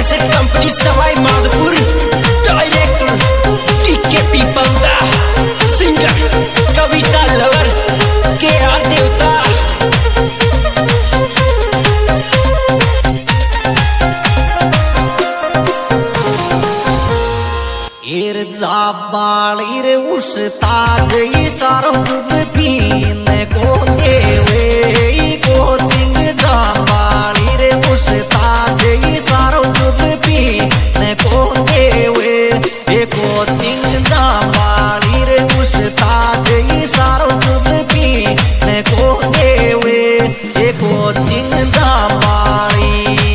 Cassette company Sawai Madhopur. Director के Pipalda, singer कविता lover के आर देवता। एर जाबाळीर उषताज सारो जुग पीन को देवे कोचिंग जाबाळीर उषताज सारो जुग पीन को देवे कोचिंग जाबाळीर उषताज सारो जुग पीन को देवे कोचिंग जाबाळी।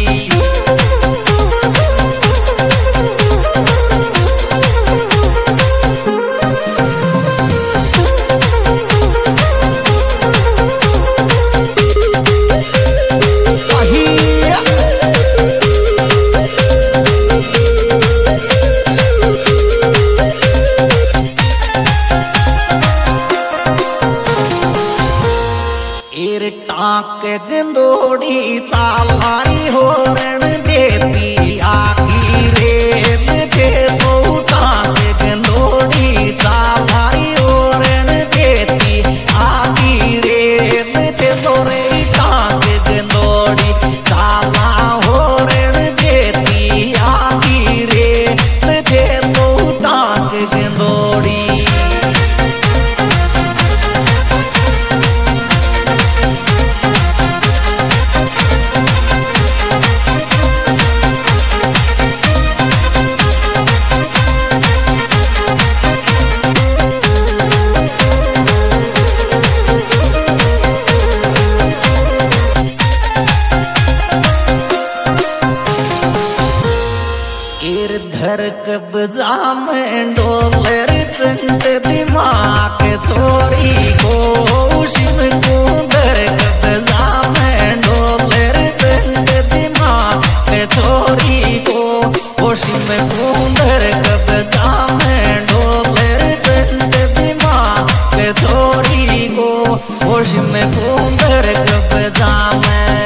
टाक गंदोडी चालारी होरण देती आखी रे ते तो टाक गंदोडी चालारी होरण देती आखी रे ते तो रे टाक गंदोडी चाला होरण देती आखी रे ते तो टाक गंदोडी। धर कब जाम डोलर चंड दिमाग छोरी को शिव को धर कब जाम डोलर चंड दिमाग छोरी को शिव को धर कब जाम डोलर चंड दिमाग छोरी को शिव को धर कब जाम।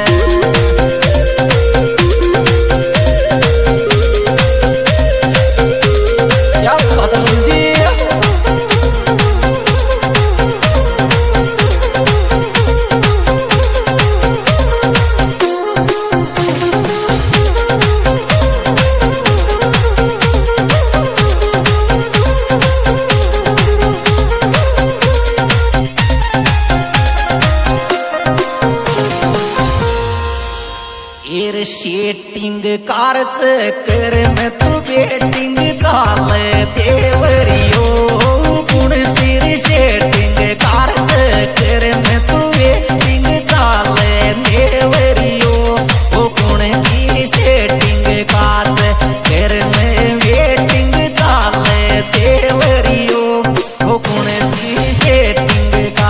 शेटिंग कारच कर में तू बेटिंग चाल देवरियो गुण शिर शेटिंग कारच कर में तू बेटिंग चाल देवरियो गुण की शेटिंग काच कर में बेटिंग चाल देवरियो गुण की शेटिंग का।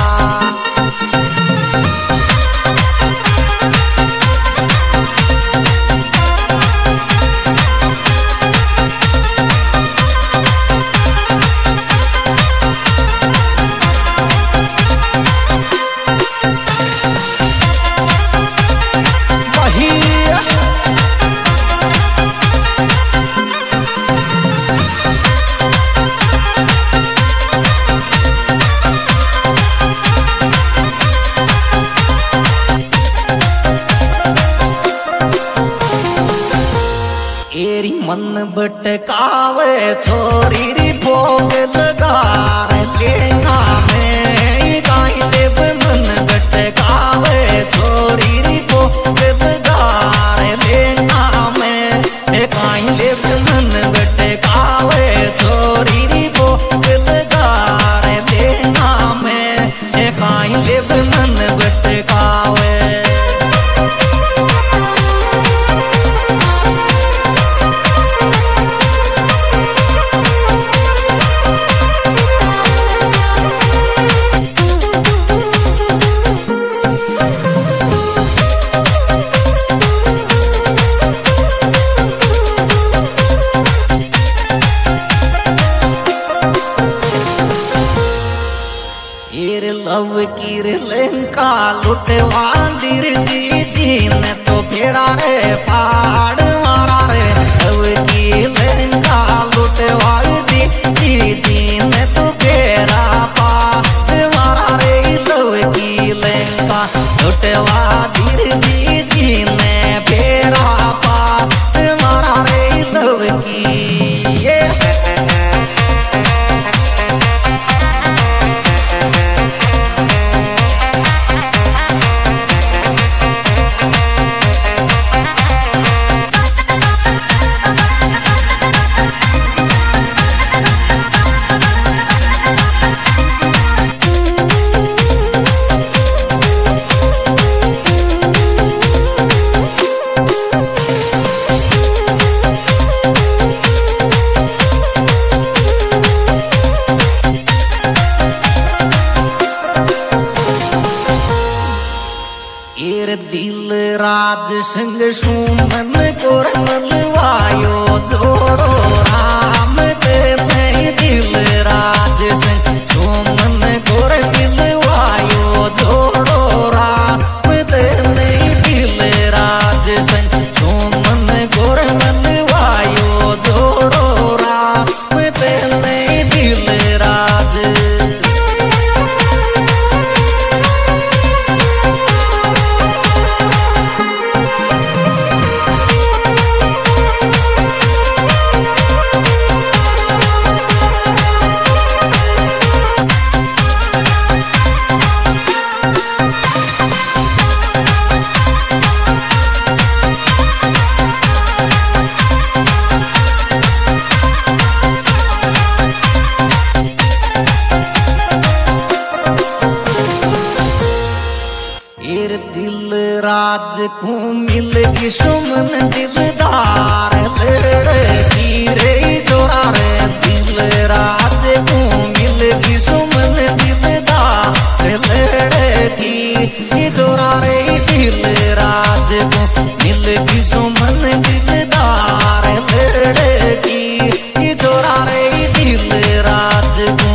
मन बटकावे छोरी री भोग लगार लेना में गाई देव। मन बटकावे छोरी री भोग लगार लेना में गाई देव। मन बटकावे छोरी री भोग लगार लेना में गाई देव। मन बटकावे लव की लंका लुटवा दिर जी जी ने तो फेरा रे पहाड़ मारा उठवा धीर जी जी ने फेरा पात मारा रे लव की ये दिल राज संग सुमन कोरमल वायो जोड़ो राम के मैं दिल राज संग सुमन कोरमल वायो जोड़ो राम के मैं दिल राज संग सुमन कोरमल वायो जोड़ो राम के मैं दिल राज दिल राज को मिल गई सुमन दिलदार लड़की रे जोरा रे दिल राज को मिल गई सुमन दिलदार लड़की जोरा रे दिल राज को मिल गई सुमन दिलदार लड़की जोरा रे दिल राज को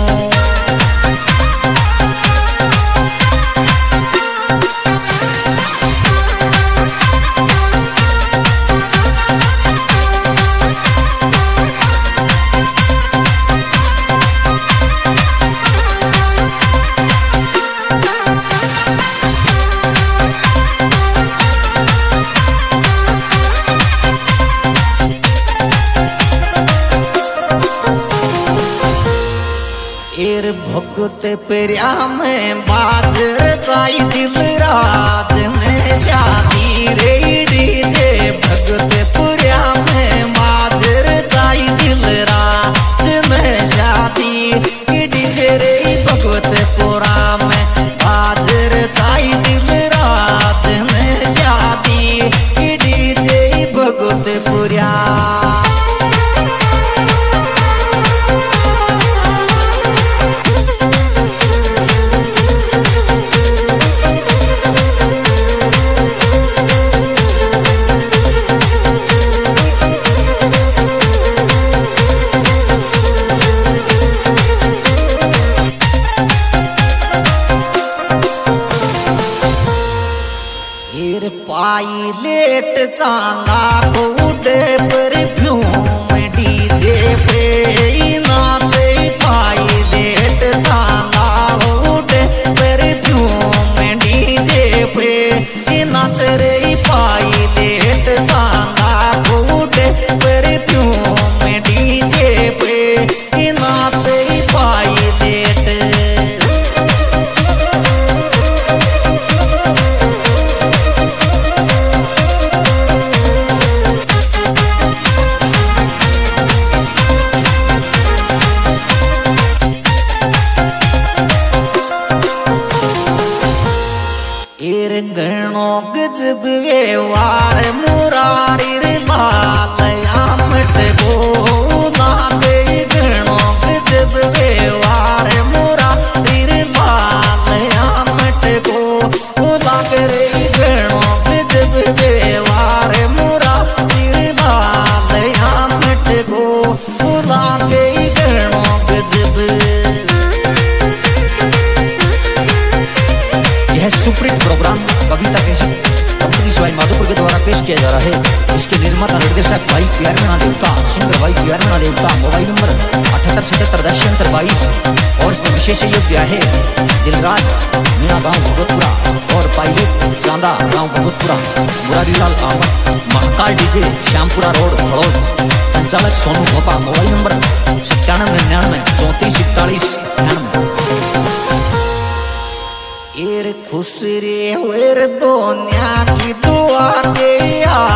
भगत प्रिया में बाजर चाई दिल राज में शादी रे डीजे भगत प्रिया में बाजर चाई दिल राज में शादी डीजे रे भगत पुरा में बाजर चाई दिल राज में शादी डीजे भगत पुरिया पाई लेट चांदा उठे परफ्यूम डीजे पे नाचे पाई लेट चांदा उठे परफ्यूम डीजे पे नाच रे पाई लेट चांदा उठे परफ्यूम डीजे पे नाचे पाई लेट गजब व्यवहार मुरारी रे लालया मट बोला गई गणो गजब व्यवहार मुरारी रे लालया मट बोला गई गणो गजब व्यवहार मुरारी रे लालया मट बोला गई गणो गजब। यह सुप्रीम प्रोग्राम कविता कैसे कंपनी सवाई माधोपुर के द्वारा पेश किया जा रहा है। इसके निर्माता निर्देशक भाई प्यार मीणा देवता, सिंगर भाई प्यार मीणा देवता। मोबाइल नंबर 7877 और इसमें विशेष सहयोग दिया है दिलराज मीणा गांव भगतपुरा और पायलट चांदा गांव भगतपुरा, मुरारीलाल अहमद, महाकाल डीजे श्यामपुरा रोड खड़ोद, संचालक सोनू भोपा। मोबाइल नंबर 9799 3441 खुश रे हुए दुनिया की दुआ के